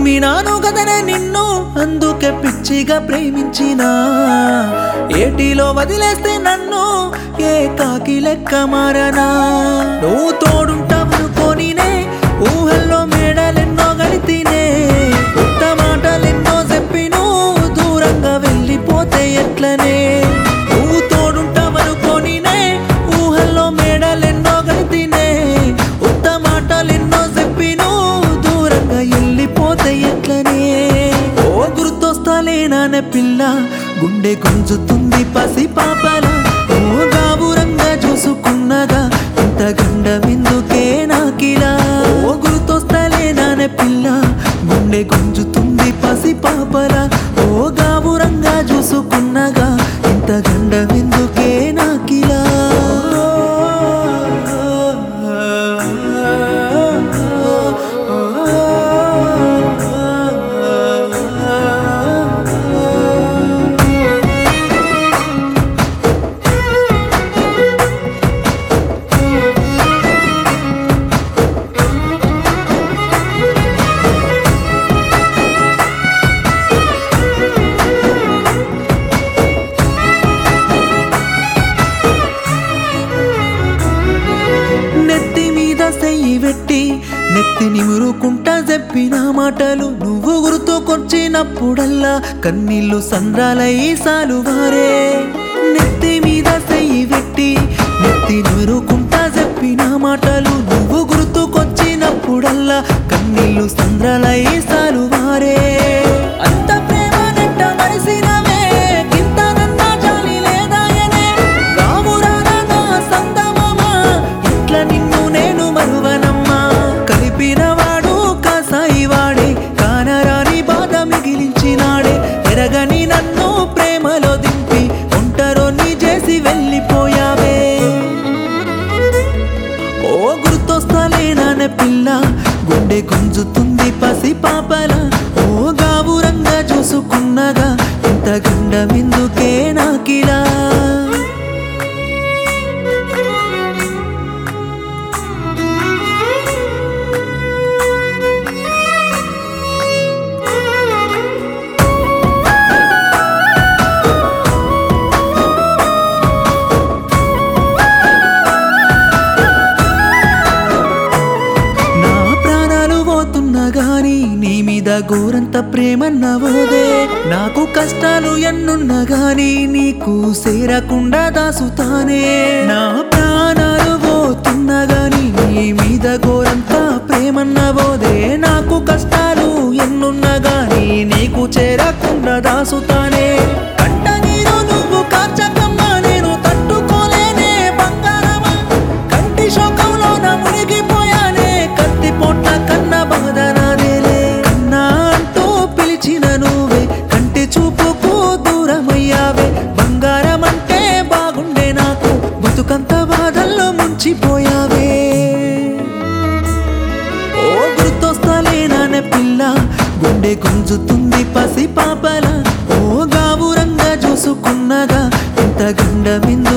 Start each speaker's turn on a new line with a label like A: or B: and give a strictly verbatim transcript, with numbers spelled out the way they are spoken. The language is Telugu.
A: నమ్మినాను గదనే నిన్ను అందుకే పిచ్చిగా ప్రేమించినా ఏటిలో వదిలేస్తే నన్ను ఏ కాకి లెక్క మారనా నువ్వు తోడుంటావనుకోనినే ఊహల్లో మేడలెన్నో గడితినే ఉత్త మాటలెన్నో చెప్పి నువ్వు దూరంగా వెళ్ళిపోతే ఎట్లనే నువ్వు తోడుంటావనుకోనినే ఊహల్లో మేడలెన్నో గడితినే ఉత్త మాటలెన్నో చెప్పి నువ్వు దూరంగా వెళ్ళిపోతే ఎట్లనే ఓ గుర్తొస్తాలేనానే పిల్ల గుండె గుంజుతుంది పసి పాపల ఓ గాబురంగా చూసుకున్నగా ఇంత గండమెందుకే నాకిలా ఓ గుర్తొస్తాలేనానే పిల్ల గుండె గుంజుతుంది పసి పాపల ఓ గాబురంగా చూసుకున్నగా ఇంత గండమెందుకే నాకిలా పెట్టి నెత్తి నిమురుకుంటా చెప్పిన మాటలు నువ్వు గుర్తుకొచ్చినప్పుడల్లా కన్నీళ్ళు సంద్రాలై సాలువారే నెత్తి మీద సెయ్యి పెట్టి నెత్తి నిమురుకుంటా చెప్పిన మాటలు నువ్వు గుర్తుకొచ్చినప్పుడల్లా కన్నీళ్ళు సంద్రాలై సాలువారే అంత ప్రేమ నెట్ట మరిసినవే కింత నన్నా జాలి లేదాయనే కామురాన నా సందమమా ఇట్లా నిన్ను నేను మరువనమ్మా కలిపినవాడు కాసాయి వాడే కానరాని బాధ మిగిలించినాడే ఎరగని నన్ను ప్రేమలో దింపి ఒంటరోని చేసి వెళ్ళిపోయావే ఓ గుర్తొస్తాలేనానే పిల్ల గుండె గుంజుతుంది పసి పాపల ఓ గాబురంగా చూసుకున్నగా ఇంత గండమెందుకే నాకిలా గాని నీ మీద గోరంత ప్రేమన్నవోదే నాకు కష్టాలు ఎన్నున్నా గాని నీకు సేరకుండా దాసుతానే నా ప్రాణాలు పోతున్నా గాని నీ మీద గోరంత ప్రేమన్నవోదే నాకు కష్టాలు ఎన్నున్నా గాని నీకు చేరకుండా దాసుతానే కంట నీరు నువ్వు కార్చకమ్మా నేను తట్టుకోలేనే బంగారమా కంటి శోకంలో నా మునిగిపోయానే కత్తి పొట్ల కన్న బాధనాదేలే కన్నా అంటూ పిలిచిన నువ్వే కంటి చూపుకు దూరమయ్యావే బంగారం అంటే బాగుండే నాకు బతుకంత బాధల్లో ముంచిపోయావే ఓ గుర్తొస్తాలేనానే పిల్ల గుండె గుంజుతుంది పసి పాపల ఓ గాబురంగా చూసుకున్నగా ఇంత గండమెందు